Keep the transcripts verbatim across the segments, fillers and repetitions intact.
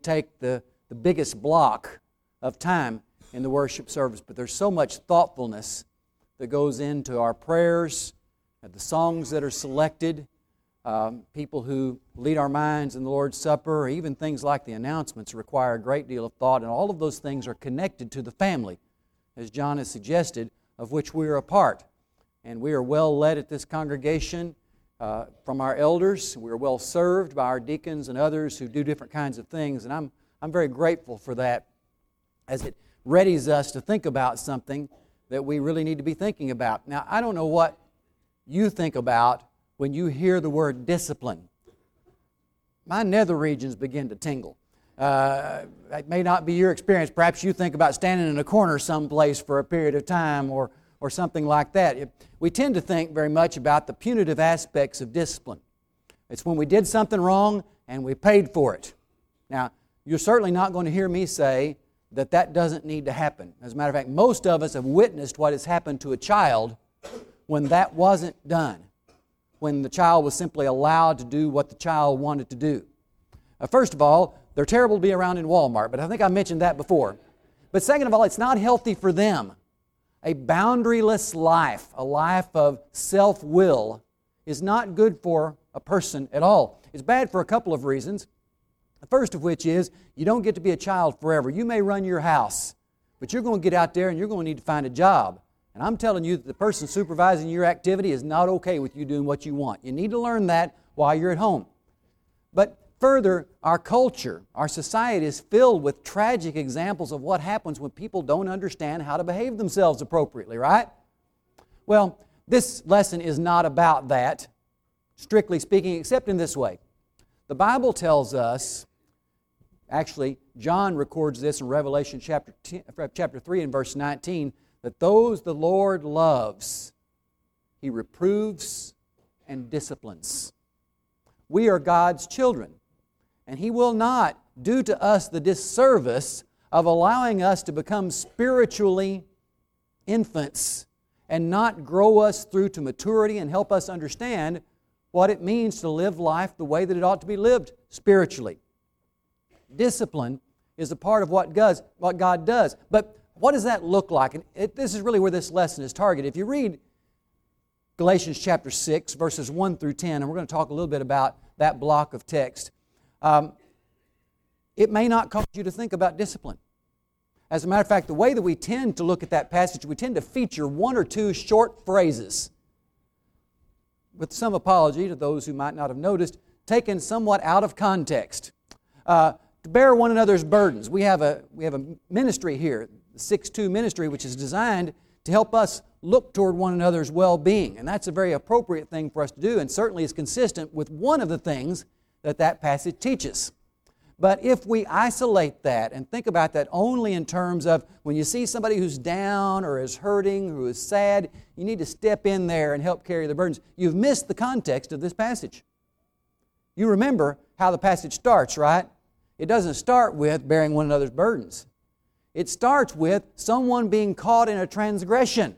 take the, the biggest block of time in the worship service, but there's so much thoughtfulness that goes into our prayers, the songs that are selected, um, people who lead our minds in the Lord's Supper, or even things like the announcements require a great deal of thought, and all of those things are connected to the family, as John has suggested, of which we are a part. And we are well led at this congregation uh, from our elders. We are well served by our deacons and others who do different kinds of things, and I'm I'm very grateful for that, as it readies us to think about something that we really need to be thinking about. Now, I don't know what you think about when you hear the word discipline. My nether regions begin to tingle. Uh, it may not be your experience. Perhaps you think about standing in a corner someplace for a period of time or, or something like that. It, we tend to think very much about the punitive aspects of discipline. It's when we did something wrong and we paid for it. Now, you're certainly not going to hear me say that that doesn't need to happen. As a matter of fact, most of us have witnessed what has happened to a child when that wasn't done, when the child was simply allowed to do what the child wanted to do. Uh, first of all, they're terrible to be around in Walmart, but I think I mentioned that before. But second of all, it's not healthy for them. A boundaryless life, a life of self-will, is not good for a person at all. It's bad for a couple of reasons. The first of which is, you don't get to be a child forever. You may run your house, but you're going to get out there and you're going to need to find a job. And I'm telling you that the person supervising your activity is not okay with you doing what you want. You need to learn that while you're at home. But further, our culture, our society is filled with tragic examples of what happens when people don't understand how to behave themselves appropriately, right? Well, this lesson is not about that, strictly speaking, except in this way. The Bible tells us, actually, John records this in Revelation chapter ten, chapter three and verse nineteen, that those the Lord loves, He reproves and disciplines. We are God's children, and He will not do to us the disservice of allowing us to become spiritually infants and not grow us through to maturity and help us understand what it means to live life the way that it ought to be lived spiritually. Discipline is a part of what, does, what God does. But what does that look like? And it, this is really where this lesson is targeted. If you read Galatians chapter six, verses one through ten, and we're going to talk a little bit about that block of text, um, it may not cause you to think about discipline. As a matter of fact, the way that we tend to look at that passage, we tend to feature one or two short phrases, with some apology to those who might not have noticed, taken somewhat out of context. Uh, to bear one another's burdens. We have a we have a ministry here, the six two ministry, which is designed to help us look toward one another's well-being. And that's a very appropriate thing for us to do, and certainly is consistent with one of the things that that passage teaches. But if we isolate that and think about that only in terms of when you see somebody who's down or is hurting, who is sad, you need to step in there and help carry the burdens. You've missed the context of this passage. You remember how the passage starts, right? It doesn't start with bearing one another's burdens. It starts with someone being caught in a transgression.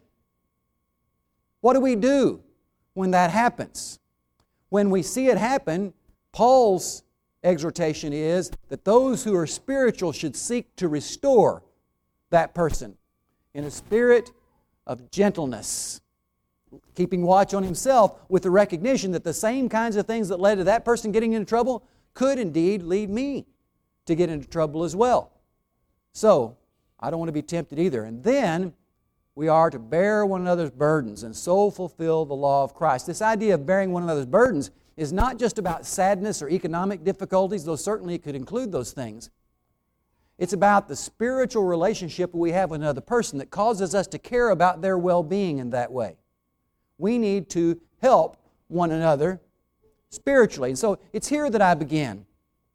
What do we do when that happens? When we see it happen, Paul's exhortation is that those who are spiritual should seek to restore that person in a spirit of gentleness, keeping watch on himself with the recognition that the same kinds of things that led to that person getting into trouble could indeed lead me to get into trouble as well. So, I don't want to be tempted either. And then we are to bear one another's burdens and so fulfill the law of Christ. This idea of bearing one another's burdens is not just about sadness or economic difficulties, though certainly it could include those things. It's about the spiritual relationship we have with another person that causes us to care about their well-being in that way. We need to help one another spiritually. And so it's here that I begin.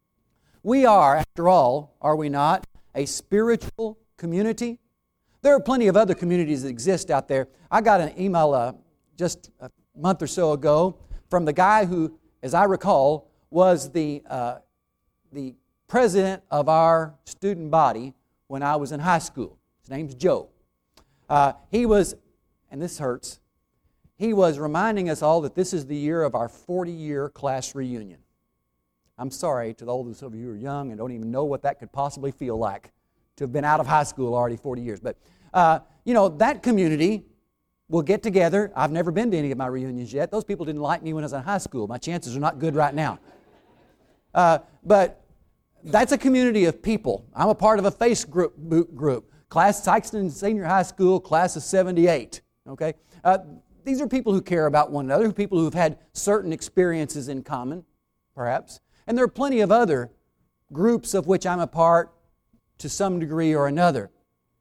We are, after all, are we not, a spiritual community? There are plenty of other communities that exist out there. I got an email uh, just a month or so ago from the guy who, as I recall, was the uh, the president of our student body when I was in high school. His name's Joe. Uh, he was, and this hurts, he was reminding us all that this is the year of our forty-year class reunion. I'm sorry to those of you who are young and don't even know what that could possibly feel like to have been out of high school already forty years. But, uh, you know, that community will get together. I've never been to any of my reunions yet. Those people didn't like me when I was in high school. My chances are not good right now. Uh, but that's a community of people. I'm a part of a face group, group. Class Sykeston Senior High School, class of seventy-eight. Okay? Uh, these are people who care about one another, people who have had certain experiences in common, perhaps. And there are plenty of other groups of which I'm a part to some degree or another.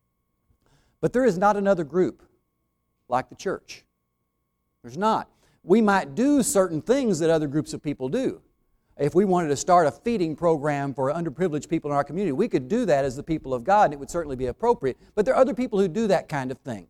But there is not another group like the church. There's not. We might do certain things that other groups of people do. If we wanted to start a feeding program for underprivileged people in our community, we could do that as the people of God, and it would certainly be appropriate. But there are other people who do that kind of thing.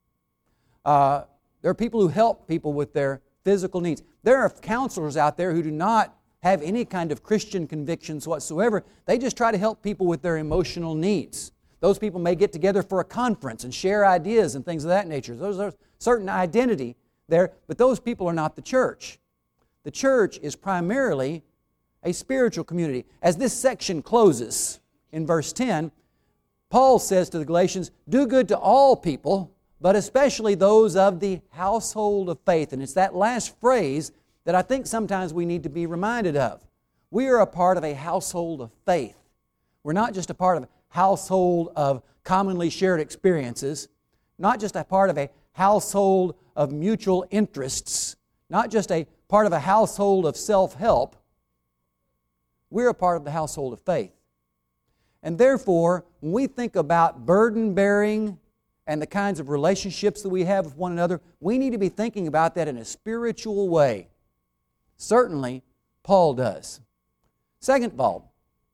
Uh, there are people who help people with their physical needs. There are counselors out there who do not have any kind of Christian convictions whatsoever. They just try to help people with their emotional needs. Those people may get together for a conference and share ideas and things of that nature. There's a certain identity there, but those people are not the church. The church is primarily a spiritual community. As this section closes in verse ten, Paul says to the Galatians, do good to all people, but especially those of the household of faith. And it's that last phrase that I think sometimes we need to be reminded of. We are a part of a household of faith. We're not just a part of a household of commonly shared experiences, not just a part of a household of mutual interests, not just a part of a household of self-help. We're a part of the household of faith. And therefore, when we think about burden-bearing and the kinds of relationships that we have with one another, we need to be thinking about that in a spiritual way. Certainly, Paul does. Second of all,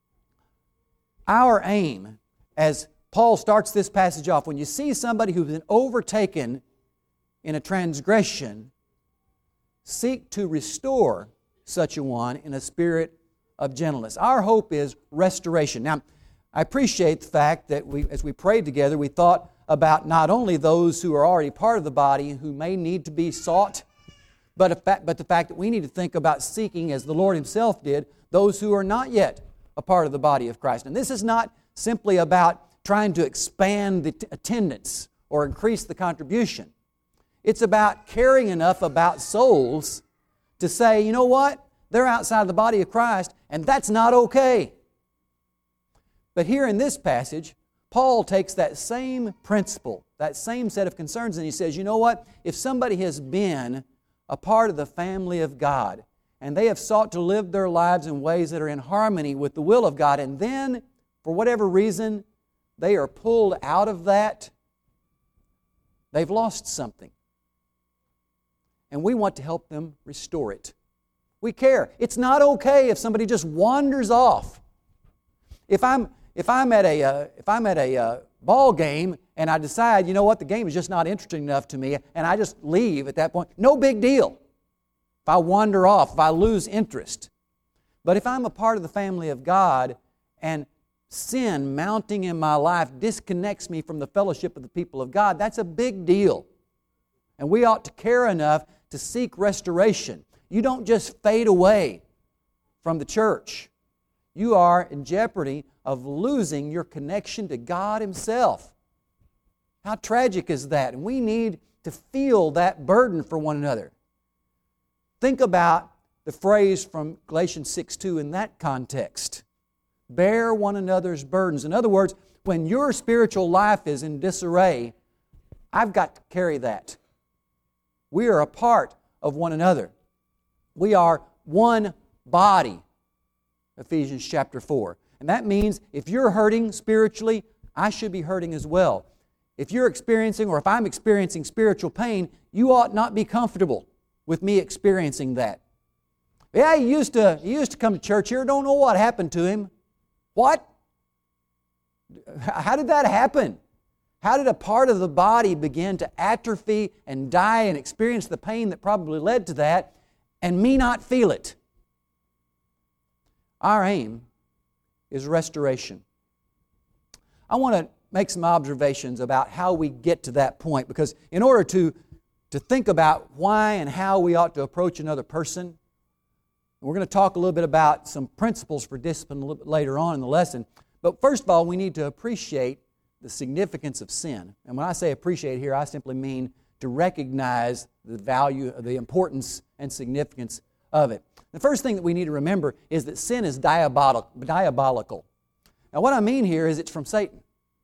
our aim, as Paul starts this passage off, when you see somebody who's been overtaken in a transgression, seek to restore such a one in a spirit of gentleness. Our hope is restoration. Now, I appreciate the fact that we, as we prayed together, we thought about not only those who are already part of the body who may need to be sought, but, a fact, but the fact that we need to think about seeking, as the Lord Himself did, those who are not yet a part of the body of Christ. And this is not simply about trying to expand the t- attendance or increase the contribution. It's about caring enough about souls to say, you know what? They're outside of the body of Christ, and that's not okay. But here in this passage, Paul takes that same principle, that same set of concerns, and he says, you know what? If somebody has been a part of the family of God, and they have sought to live their lives in ways that are in harmony with the will of God, and then, for whatever reason, they are pulled out of that, they've lost something. And we want to help them restore it. We care. It's not okay if somebody just wanders off. If I'm if I'm at a uh, if I'm at a uh, ball game and I decide, you know what, the game is just not interesting enough to me, and I just leave at that point, no big deal. If I wander off, if I lose interest. But if I'm a part of the family of God and sin mounting in my life disconnects me from the fellowship of the people of God, that's a big deal. And we ought to care enough to seek restoration. You don't just fade away from the church. You are in jeopardy of losing your connection to God Himself. How tragic is that? And we need to feel that burden for one another. Think about the phrase from Galatians six two in that context. Bear one another's burdens. In other words, when your spiritual life is in disarray, I've got to carry that. We are a part of one another. We are one body, Ephesians chapter four. And that means if you're hurting spiritually, I should be hurting as well. If you're experiencing, or if I'm experiencing spiritual pain, you ought not be comfortable with me experiencing that. Yeah, he used to, he used to come to church here. Don't know what happened to him. What? How did that happen? How did a part of the body begin to atrophy and die and experience the pain that probably led to that, and me not feel it? Our aim is restoration. I want to make some observations about how we get to that point, because in order to, to think about why and how we ought to approach another person, And we're going to talk a little bit about some principles for discipline a little bit later on in the lesson. But first of all, we need to appreciate the significance of sin. And when I say appreciate here, I simply mean to recognize the value, the importance and significance of it. The first thing that we need to remember is that sin is diabolical. diabolical. Now what I mean here is it's from Satan.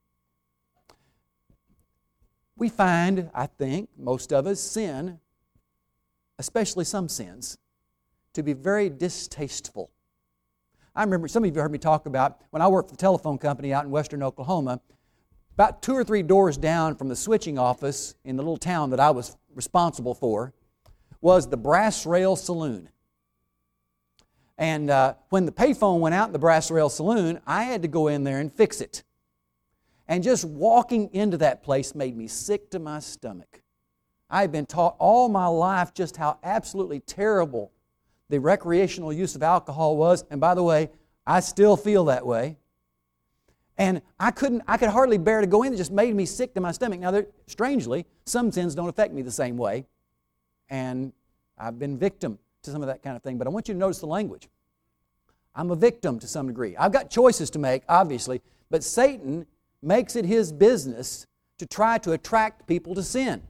We find, I think, most of us, sin, especially some sins, to be very distasteful. I remember, some of you heard me talk about, when I worked for the telephone company out in western Oklahoma, about two or three doors down from the switching office in the little town that I was responsible for was the Brass Rail Saloon. And uh, when the payphone went out in the Brass Rail Saloon, I had to go in there and fix it. And just walking into that place made me sick to my stomach. I had been taught all my life just how absolutely terrible the recreational use of alcohol was. And by the way, I still feel that way. And I couldn't, I could hardly bear to go in. It just made me sick to my stomach. Now, strangely, some sins don't affect me the same way. And I've been victim to some of that kind of thing. But I want you to notice the language. I'm a victim to some degree. I've got choices to make, obviously. But Satan makes it his business to try to attract people to sin.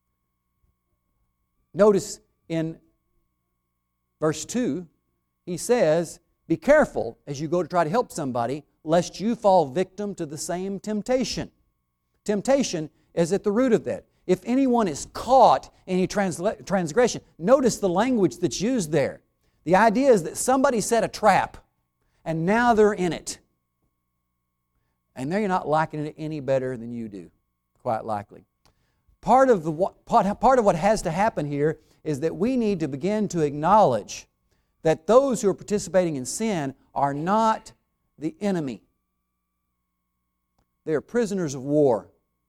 Notice in verse two, he says, be careful as you go to try to help somebody, lest you fall victim to the same temptation. Temptation is at the root of that. If anyone is caught in any transle- transgression, notice the language that's used there. The idea is that somebody set a trap, and now they're in it. And they're not liking it any better than you do, quite likely. Part of, the, part, part of what has to happen here is that we need to begin to acknowledge that those who are participating in sin are not the enemy. They are prisoners of war.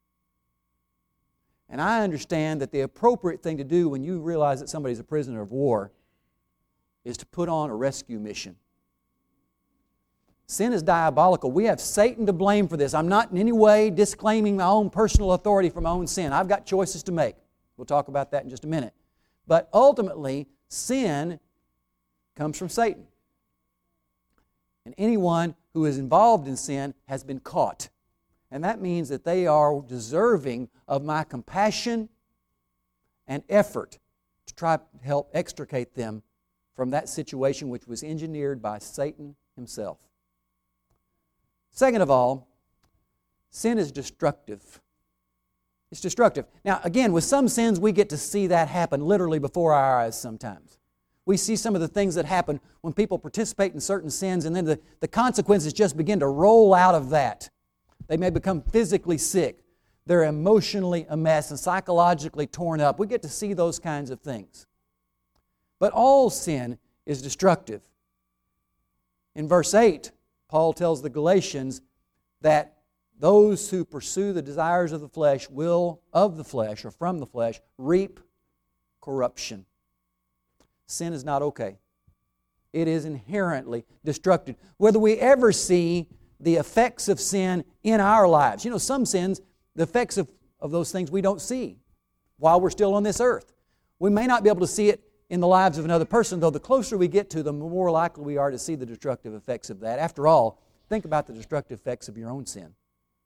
And I understand that the appropriate thing to do when you realize that somebody's a prisoner of war is to put on a rescue mission. Sin is diabolical. We have Satan to blame for this. I'm not in any way disclaiming my own personal authority for my own sin. I've got choices to make. We'll talk about that in just a minute. But ultimately, sin comes from Satan. And anyone who is involved in sin has been caught. And that means that they are deserving of my compassion and effort to try to help extricate them from that situation which was engineered by Satan himself. Second of all, sin is destructive. It's destructive. Now, again, with some sins, we get to see that happen literally before our eyes sometimes. We see some of the things that happen when people participate in certain sins, and then the, the consequences just begin to roll out of that. They may become physically sick. They're emotionally a mess and psychologically torn up. We get to see those kinds of things. But all sin is destructive. In verse eight, Paul tells the Galatians that those who pursue the desires of the flesh will, of the flesh or from the flesh, reap corruption. Sin is not okay. It is inherently destructive. Whether we ever see the effects of sin in our lives. You know, some sins, the effects of, of those things we don't see while we're still on this earth. We may not be able to see it in the lives of another person, though the closer we get to them, the more likely we are to see the destructive effects of that. After all, think about the destructive effects of your own sin.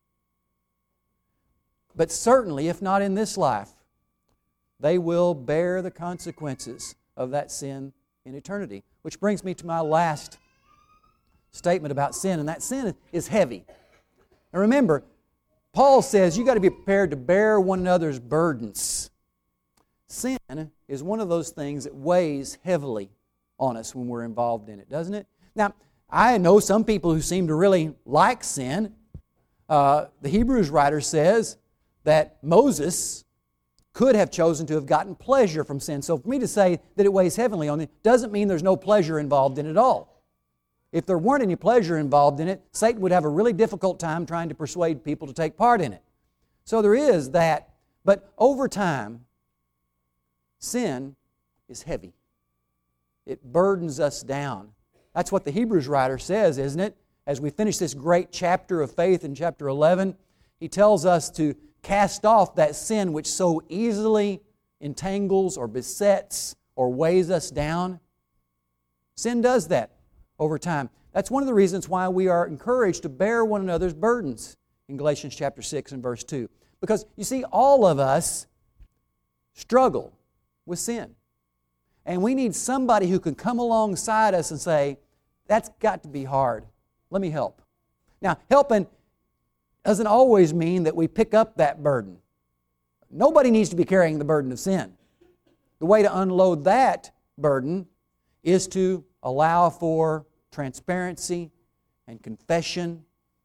But certainly, if not in this life, they will bear the consequences of that sin in eternity. Which brings me to my last statement about sin, and that sin is heavy. Now remember, Paul says you've got to be prepared to bear one another's burdens. Sin is one of those things that weighs heavily on us when we're involved in it, doesn't it? Now, I know some people who seem to really like sin. Uh, the Hebrews writer says that Moses could have chosen to have gotten pleasure from sin. So for me to say that it weighs heavily on it doesn't mean there's no pleasure involved in it at all. If there weren't any pleasure involved in it, Satan would have a really difficult time trying to persuade people to take part in it. So there is that. But over time, sin is heavy. It burdens us down. That's what the Hebrews writer says, isn't it? As we finish this great chapter of faith in chapter eleven, he tells us to cast off that sin which so easily entangles or besets or weighs us down. Sin does that over time. That's one of the reasons why we are encouraged to bear one another's burdens in Galatians chapter six and verse two. Because, you see, all of us struggle with sin. And we need somebody who can come alongside us and say, that's got to be hard. Let me help. Now, helping doesn't always mean that we pick up that burden. Nobody needs to be carrying the burden of sin. The way to unload that burden is to allow for transparency and confession.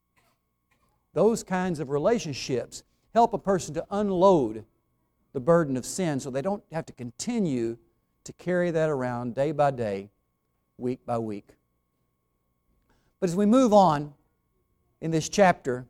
Those kinds of relationships help a person to unload the burden of sin so they don't have to continue to carry that around day by day, week by week. But as we move on in this chapter,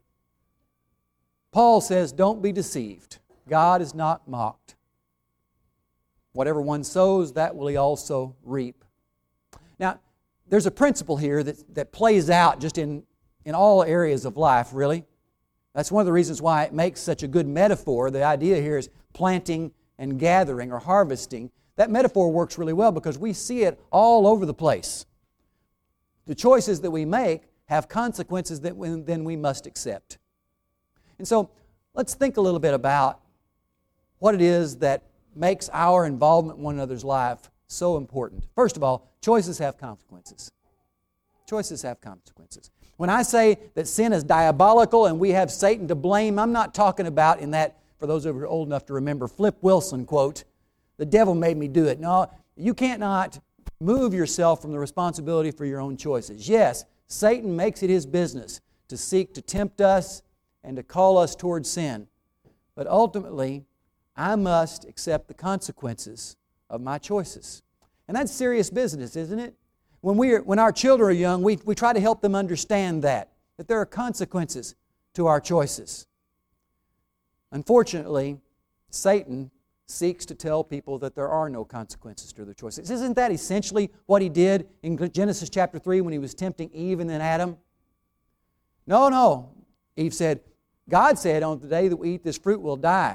Paul says, don't be deceived. God is not mocked. Whatever one sows, that will he also reap. Now, there's a principle here that, that plays out just in, in all areas of life, really. That's one of the reasons why it makes such a good metaphor. The idea here is planting and gathering or harvesting. That metaphor works really well because we see it all over the place. The choices that we make have consequences that we, then we must accept. And so let's think a little bit about what it is that makes our involvement in one another's life so important. First of all, choices have consequences. Choices have consequences. When I say that sin is diabolical and we have Satan to blame, I'm not talking about in that, for those of you who are old enough to remember, Flip Wilson quote, the devil made me do it. No, you can't not move yourself from the responsibility for your own choices. Yes, Satan makes it his business to seek to tempt us and to call us towards sin. But ultimately, I must accept the consequences of my choices. And that's serious business, isn't it? When, we are, when our children are young, we, we try to help them understand that, that there are consequences to our choices. Unfortunately, Satan seeks to tell people that there are no consequences to their choices. Isn't that essentially what he did in Genesis chapter three when he was tempting Eve and then Adam? No, no. Eve said, God said, on the day that we eat this fruit, we'll die.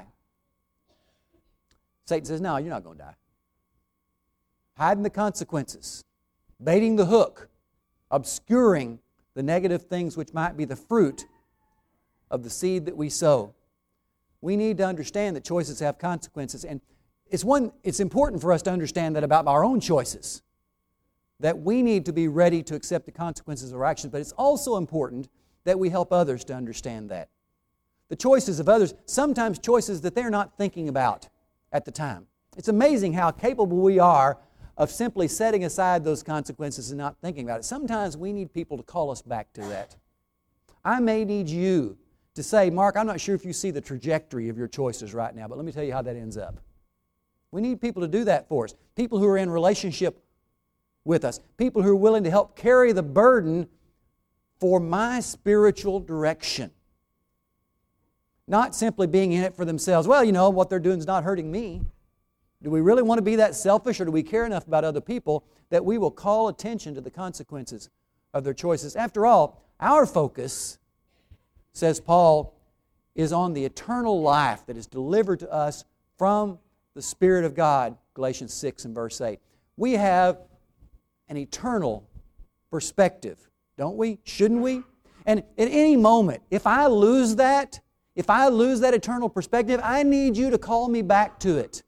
Satan says, no, you're not going to die. Hiding the consequences, baiting the hook, obscuring the negative things which might be the fruit of the seed that we sow. We need to understand that choices have consequences. And it's one, it's important for us to understand that about our own choices, that we need to be ready to accept the consequences of our actions, but it's also important that we help others to understand that. The choices of others, sometimes choices that they're not thinking about at the time. It's amazing how capable we are of simply setting aside those consequences and not thinking about it. Sometimes we need people to call us back to that. I may need you to say, Mark, I'm not sure if you see the trajectory of your choices right now, but let me tell you how that ends up. We need people to do that for us. People who are in relationship with us. People who are willing to help carry the burden for my spiritual direction. Not simply being in it for themselves. Well, you know, what they're doing is not hurting me. Do we really want to be that selfish, or do we care enough about other people that we will call attention to the consequences of their choices? After all, our focus, says Paul, is on the eternal life that is delivered to us from the Spirit of God, Galatians six and verse eight. We have an eternal perspective, don't we? Shouldn't we? And at any moment, if I lose that, if I lose that eternal perspective, I need you to call me back to it.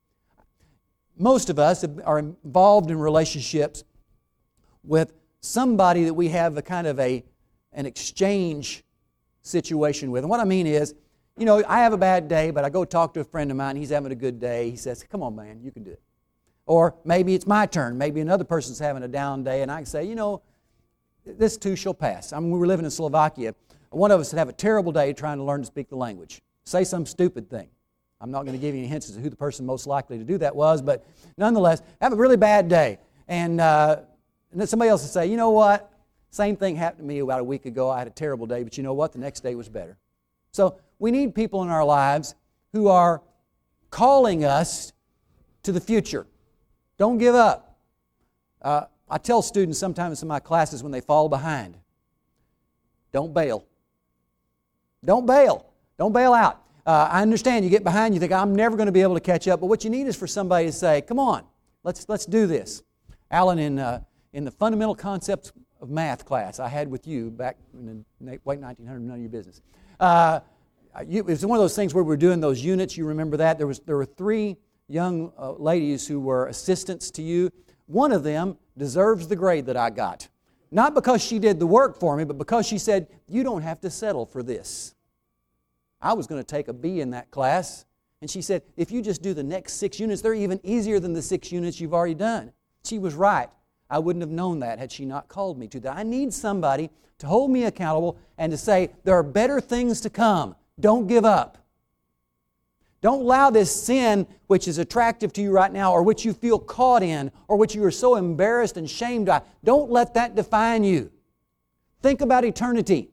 Most of us are involved in relationships with somebody that we have a kind of a, an exchange situation with. And what I mean is, you know, I have a bad day, but I go talk to a friend of mine, he's having a good day. He says, come on, man, you can do it. Or maybe it's my turn. Maybe another person's having a down day, and I can say, you know, this too shall pass. I mean, we were living in Slovakia. One of us would have a terrible day trying to learn to speak the language. Say some stupid thing. I'm not going to give you any hints as to who the person most likely to do that was, but nonetheless, have a really bad day. And, uh, and then somebody else will say, you know what? Same thing happened to me about a week ago. I had a terrible day, but you know what? The next day was better. So we need people in our lives who are calling us to the future. Don't give up. Uh, I tell students sometimes in my classes when they fall behind, don't bail. Don't bail. Don't bail out. Uh, I understand you get behind, you think, I'm never going to be able to catch up, but what you need is for somebody to say, come on, let's let's do this. Alan in, uh, in the fundamental concepts of math class I had with you back in the late nineteen hundreds, none of your business. Uh, you, it was one of those things where we were doing those units. You remember that? There was there were three young uh, ladies who were assistants to you. One of them deserves the grade that I got. Not because she did the work for me, but because she said, you don't have to settle for this. I was going to take a B in that class. And she said, if you just do the next six units, they're even easier than the six units you've already done. She was right. I wouldn't have known that had she not called me to that. I need somebody to hold me accountable and to say, there are better things to come. Don't give up. Don't allow this sin which is attractive to you right now, or which you feel caught in, or which you are so embarrassed and shamed by. Don't let that define you. Think about eternity.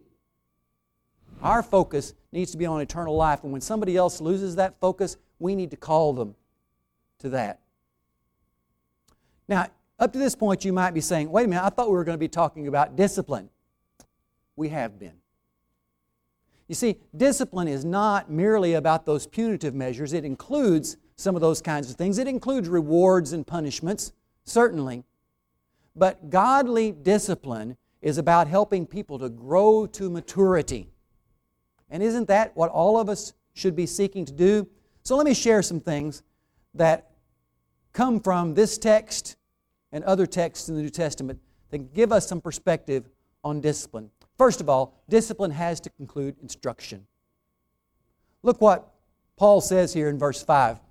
Our focus needs to be on eternal life, and when somebody else loses that focus, we need to call them to that. Now, up to this point, you might be saying, wait a minute, I thought we were going to be talking about discipline. We have been. You see, discipline is not merely about those punitive measures. It includes some of those kinds of things. It includes rewards and punishments, certainly. But godly discipline is about helping people to grow to maturity. And isn't that what all of us should be seeking to do? So let me share some things that come from this text and other texts in the New Testament that give us some perspective on discipline. First of all, discipline has to include instruction. Look what Paul says here in verse five.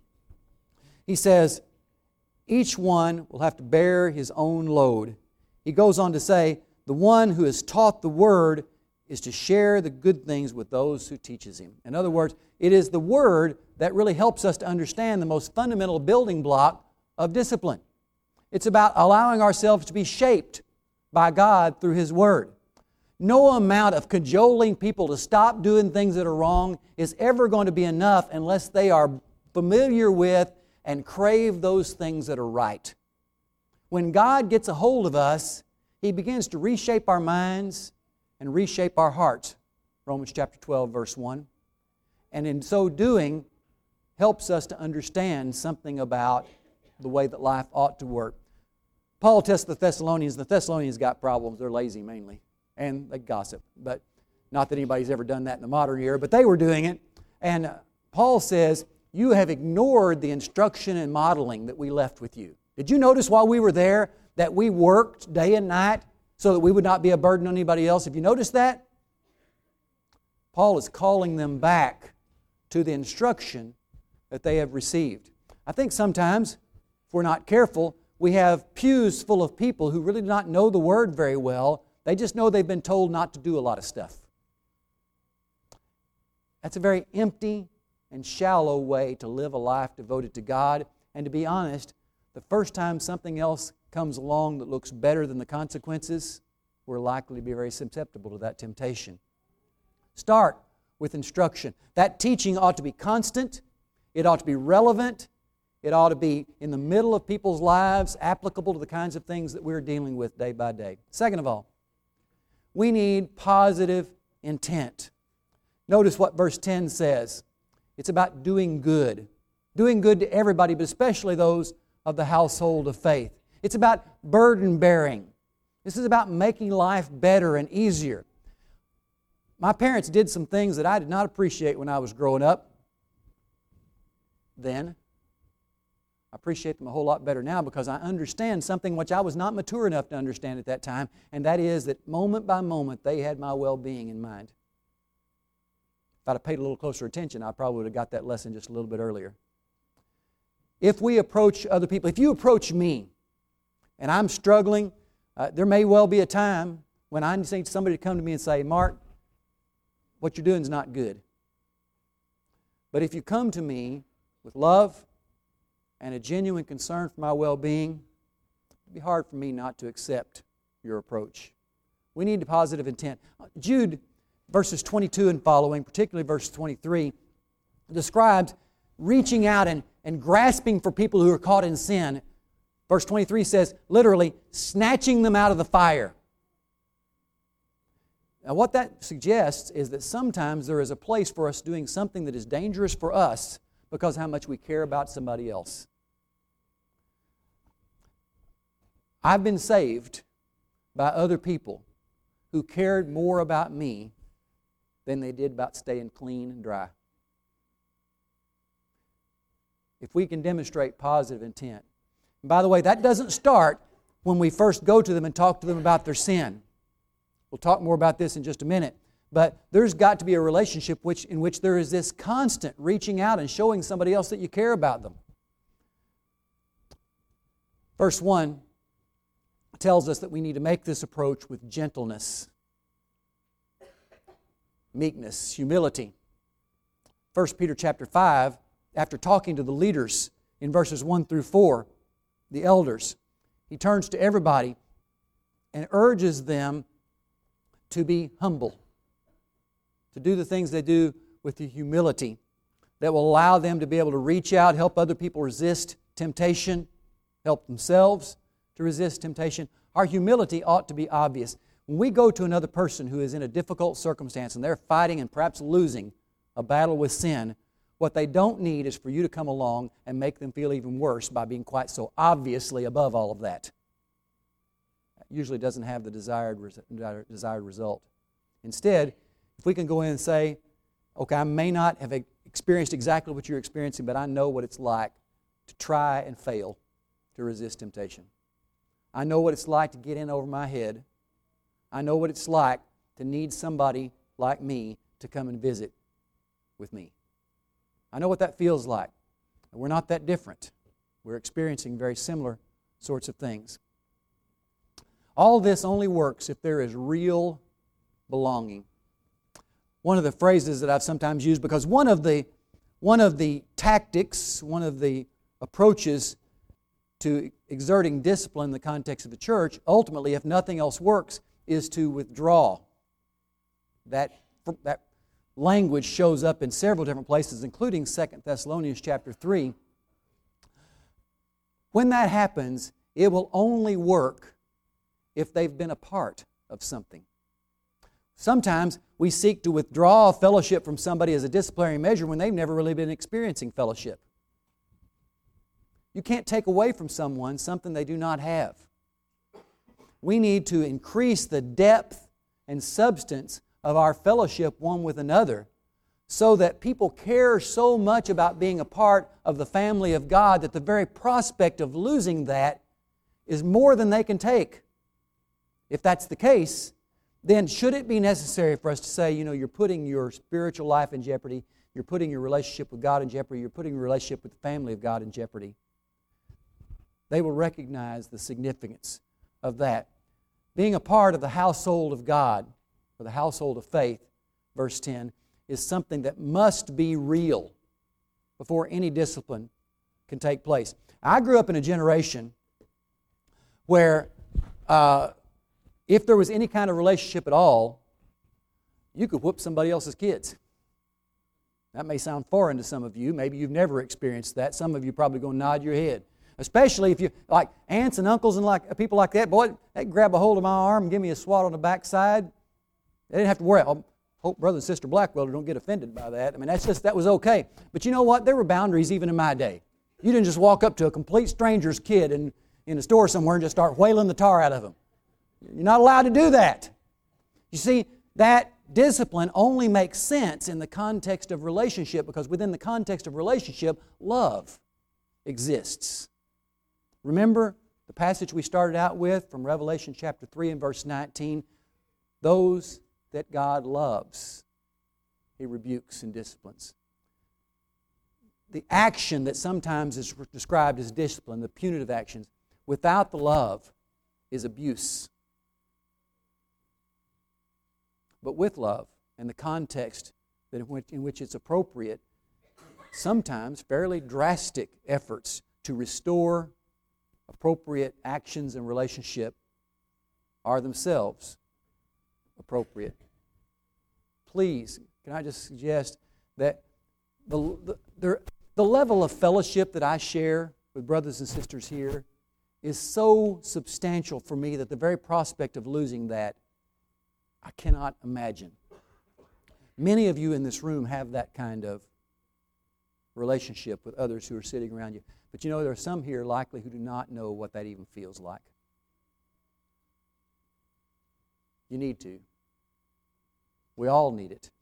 He says, each one will have to bear his own load. He goes on to say, the one who is taught the Word is to share the good things with those who teaches him. In other words, it is the Word that really helps us to understand the most fundamental building block of discipline. It's about allowing ourselves to be shaped by God through His Word. No amount of cajoling people to stop doing things that are wrong is ever going to be enough unless they are familiar with and crave those things that are right. When God gets a hold of us, He begins to reshape our minds and reshape our hearts. Romans chapter twelve, verse one. And in so doing, helps us to understand something about the way that life ought to work. Paul tests the Thessalonians. The Thessalonians got problems. They're lazy mainly. And they gossip. But not that anybody's ever done that in the modern era, but they were doing it. And uh, Paul says, you have ignored the instruction and modeling that we left with you. Did you notice while we were there that we worked day and night so that we would not be a burden on anybody else? Have you noticed that? Paul is calling them back to the instruction that they have received. I think sometimes, if we're not careful, we have pews full of people who really do not know the Word very well. They just know they've been told not to do a lot of stuff. That's a very empty and shallow way to live a life devoted to God. And to be honest, the first time something else comes along that looks better than the consequences, we're likely to be very susceptible to that temptation. Start with instruction. That teaching ought to be constant. It ought to be relevant. It ought to be in the middle of people's lives, applicable to the kinds of things that we're dealing with day by day. Second of all, we need positive intent. Notice what verse ten says. It's about doing good. Doing good to everybody, but especially those of the household of faith. It's about burden bearing. This is about making life better and easier. My parents did some things that I did not appreciate when I was growing up then. I appreciate them a whole lot better now because I understand something which I was not mature enough to understand at that time, and that is that moment by moment they had my well-being in mind. If I'd have paid a little closer attention, I probably would have got that lesson just a little bit earlier. If we approach other people, if you approach me and I'm struggling, uh, there may well be a time when I need somebody to come to me and say, Mark, what you're doing is not good. But if you come to me with love and a genuine concern for my well-being, it'd be hard for me not to accept your approach. We need a positive intent. Jude, verses twenty-two and following, particularly verse twenty-three, describes reaching out and, and grasping for people who are caught in sin. Verse twenty-three says, literally, snatching them out of the fire. Now what that suggests is that sometimes there is a place for us doing something that is dangerous for us because of how much we care about somebody else. I've been saved by other people who cared more about me than they did about staying clean and dry. If we can demonstrate positive intent. And by the way, that doesn't start when we first go to them and talk to them about their sin. We'll talk more about this in just a minute. But there's got to be a relationship which, in which there is this constant reaching out and showing somebody else that you care about them. Verse one tells us that we need to make this approach with gentleness, meekness, humility. First Peter chapter five, after talking to the leaders in verses one through four, the elders, he turns to everybody and urges them to be humble, to do the things they do with the humility that will allow them to be able to reach out, help other people resist temptation, help themselves to resist temptation. Our humility ought to be obvious. When we go to another person who is in a difficult circumstance and they're fighting and perhaps losing a battle with sin, what they don't need is for you to come along and make them feel even worse by being quite so obviously above all of that. That usually doesn't have the desired, desired result. Instead, if we can go in and say, okay, I may not have experienced exactly what you're experiencing, but I know what it's like to try and fail to resist temptation. I know what it's like to get in over my head. I know what it's like to need somebody like me to come and visit with me. I know what that feels like. We're not that different. We're experiencing very similar sorts of things. All this only works if there is real belonging. One of the phrases that I've sometimes used, because one of the, one of the tactics, one of the approaches to exerting discipline in the context of the church, ultimately, if nothing else works, is to withdraw. That, that language shows up in several different places, including Second Thessalonians chapter three. When that happens, it will only work if they've been a part of something. Sometimes we seek to withdraw fellowship from somebody as a disciplinary measure when they've never really been experiencing fellowship. You can't take away from someone something they do not have. We need to increase the depth and substance of our fellowship one with another so that people care so much about being a part of the family of God that the very prospect of losing that is more than they can take. If that's the case, then should it be necessary for us to say, you know, you're putting your spiritual life in jeopardy, you're putting your relationship with God in jeopardy, you're putting your relationship with the family of God in jeopardy, they will recognize the significance of that. Being a part of the household of God, or the household of faith, verse ten, is something that must be real before any discipline can take place. I grew up in a generation where uh, if there was any kind of relationship at all, you could whoop somebody else's kids. That may sound foreign to some of you. Maybe you've never experienced that. Some of you probably going to nod your head. Especially if you, like aunts and uncles and like people like that, boy, they grab a hold of my arm and give me a swat on the backside. They didn't have to worry. I hope Brother and Sister Blackwelder don't get offended by that. I mean, that's just, that was okay. But you know what? There were boundaries even in my day. You didn't just walk up to a complete stranger's kid in, in a store somewhere and just start whaling the tar out of him. You're not allowed to do that. You see, that discipline only makes sense in the context of relationship, because within the context of relationship, love exists. Remember the passage we started out with from Revelation chapter three and verse nineteen? Those that God loves, He rebukes and disciplines. The action that sometimes is described as discipline, the punitive actions, without the love is abuse. But with love and the context that in which, in which it's appropriate, sometimes fairly drastic efforts to restore appropriate actions and relationship are themselves appropriate. Please, can I just suggest that the, the, the, the level of fellowship that I share with brothers and sisters here is so substantial for me that the very prospect of losing that, I cannot imagine. Many of you in this room have that kind of relationship with others who are sitting around you. But you know, there are some here likely who do not know what that even feels like. You need to. We all need it.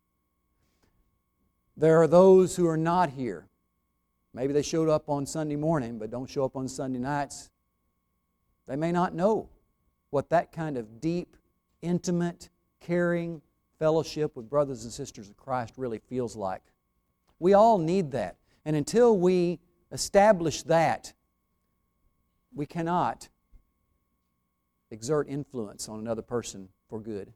There are those who are not here. Maybe they showed up on Sunday morning, but don't show up on Sunday nights. They may not know what that kind of deep, intimate, caring fellowship with brothers and sisters of Christ really feels like. We all need that. And until we establish that, we cannot exert influence on another person for good.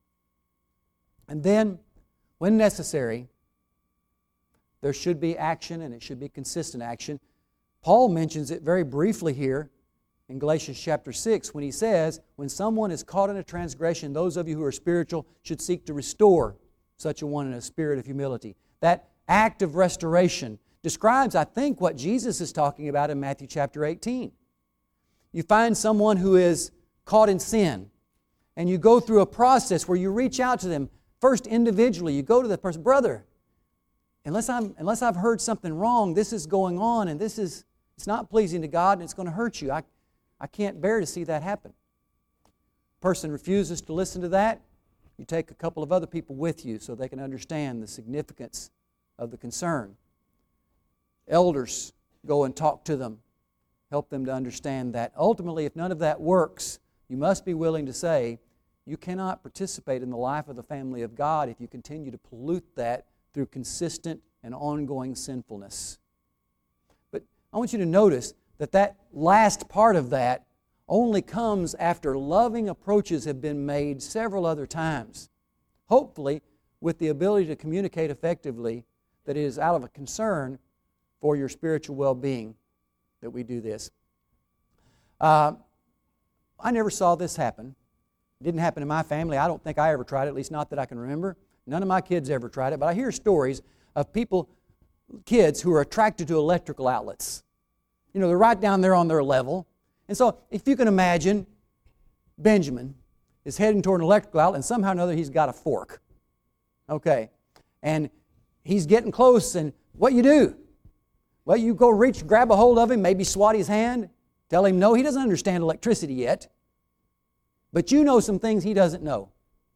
And then, when necessary, there should be action, and it should be consistent action. Paul mentions it very briefly here in Galatians chapter six when he says, when someone is caught in a transgression, those of you who are spiritual should seek to restore such a one in a spirit of humility. That act of restoration describes, I think, what Jesus is talking about in Matthew chapter eighteen. You find someone who is caught in sin, and you go through a process where you reach out to them, first individually. You go to the person, brother, unless I'm unless I've heard something wrong, this is going on, and this is it's not pleasing to God, and it's going to hurt you. I, I can't bear to see that happen. Person refuses to listen to that. You take a couple of other people with you so they can understand the significance of the concern. Elders go and talk to them, help them to understand that. Ultimately, if none of that works, you must be willing to say, you cannot participate in the life of the family of God if you continue to pollute that through consistent and ongoing sinfulness. But I want you to notice that that last part of that only comes after loving approaches have been made several other times. Hopefully, with the ability to communicate effectively that it is out of a concern for your spiritual well-being that we do this. Uh, I never saw this happen. It didn't happen in my family. I don't think I ever tried it, at least not that I can remember. None of my kids ever tried it, but I hear stories of people, kids who are attracted to electrical outlets. You know, they're right down there on their level. And so if you can imagine, Benjamin is heading toward an electrical outlet, and somehow or another he's got a fork. Okay. And he's getting close, and what you do? Well, you go reach, grab a hold of him, maybe swat his hand, tell him no, he doesn't understand electricity yet. But you know some things he doesn't know.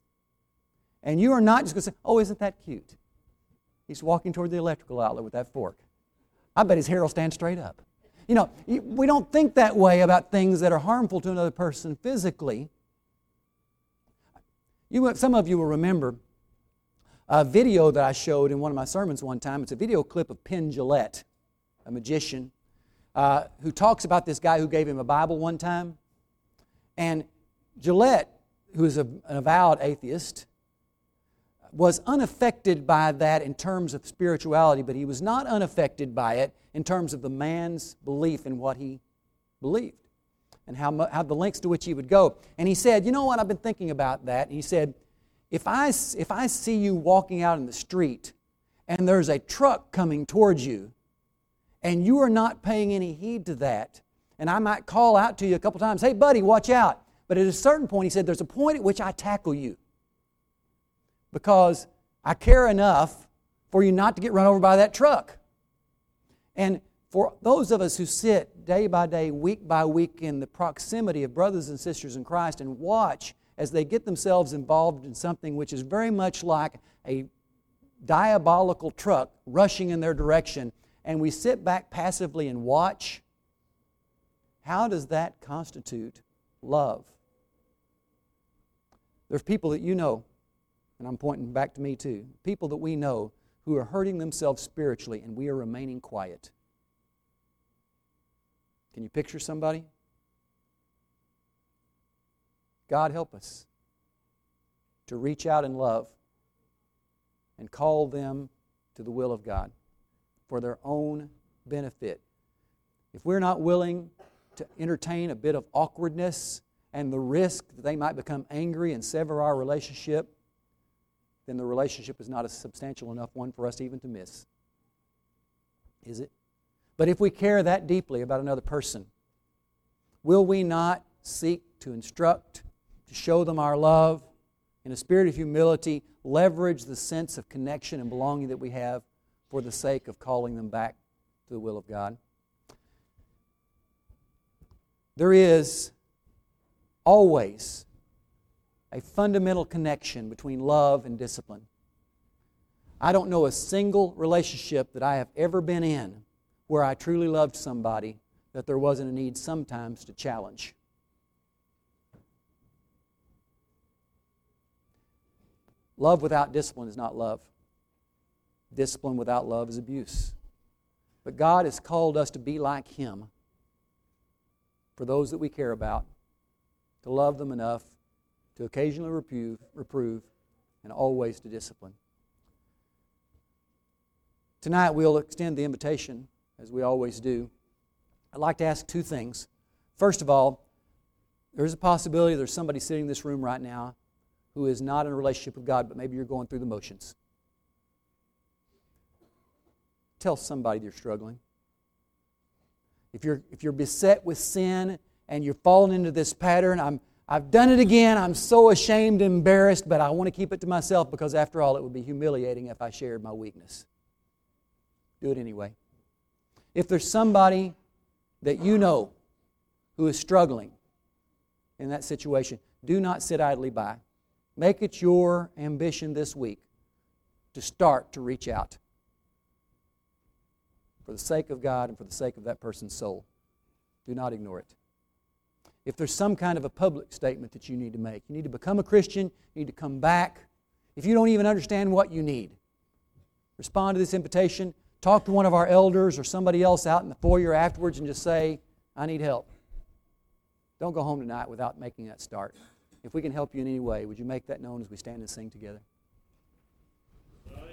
And you are not just going to say, oh, isn't that cute? He's walking toward the electrical outlet with that fork. I bet his hair will stand straight up. You know, we don't think that way about things that are harmful to another person physically. You, some of you will remember a video that I showed in one of my sermons one time. It's a video clip of Penn Jillette, a magician, uh, who talks about this guy who gave him a Bible one time. And Jillette, who is a, an avowed atheist, was unaffected by that in terms of spirituality, but he was not unaffected by it in terms of the man's belief in what he believed and how, how the lengths to which he would go. And he said, you know what, I've been thinking about that. And he said, if I, if I see you walking out in the street and there's a truck coming towards you and you are not paying any heed to that, and I might call out to you a couple times, hey buddy, watch out. But at a certain point, he said, there's a point at which I tackle you because I care enough for you not to get run over by that truck. And for those of us who sit day by day, week by week in the proximity of brothers and sisters in Christ and watch as they get themselves involved in something which is very much like a diabolical truck rushing in their direction, and we sit back passively and watch, how does that constitute love? There's people that you know, and I'm pointing back to me too, people that we know who are hurting themselves spiritually, and we are remaining quiet. Can you picture somebody? God help us to reach out in love and call them to the will of God for their own benefit. If we're not willing to entertain a bit of awkwardness and the risk that they might become angry and sever our relationship, then the relationship is not a substantial enough one for us even to miss. Is it? But if we care that deeply about another person, will we not seek to instruct, to show them our love, in a spirit of humility, leverage the sense of connection and belonging that we have for the sake of calling them back to the will of God? There is always a fundamental connection between love and discipline. I don't know a single relationship that I have ever been in where I truly loved somebody that there wasn't a need sometimes to challenge. Love without discipline is not love. Discipline without love is abuse. But God has called us to be like Him for those that we care about, to love them enough to occasionally reprove, reprove and always to discipline. Tonight we'll extend the invitation, as we always do. I'd like to ask two things. First of all, there's a possibility there's somebody sitting in this room right now who is not in a relationship with God, but maybe you're going through the motions. Tell somebody you're struggling. If you're, if you're beset with sin and you're falling into this pattern, I'm, I've done it again, I'm so ashamed and embarrassed, but I want to keep it to myself because after all, it would be humiliating if I shared my weakness. Do it anyway. If there's somebody that you know who is struggling in that situation, do not sit idly by. Make it your ambition this week to start to reach out for the sake of God and for the sake of that person's soul. Do not ignore it. If there's some kind of a public statement that you need to make, you need to become a Christian, you need to come back. If you don't even understand what you need, respond to this invitation. Talk to one of our elders or somebody else out in the foyer afterwards and just say, I need help. Don't go home tonight without making that start. If we can help you in any way, would you make that known as we stand and sing together?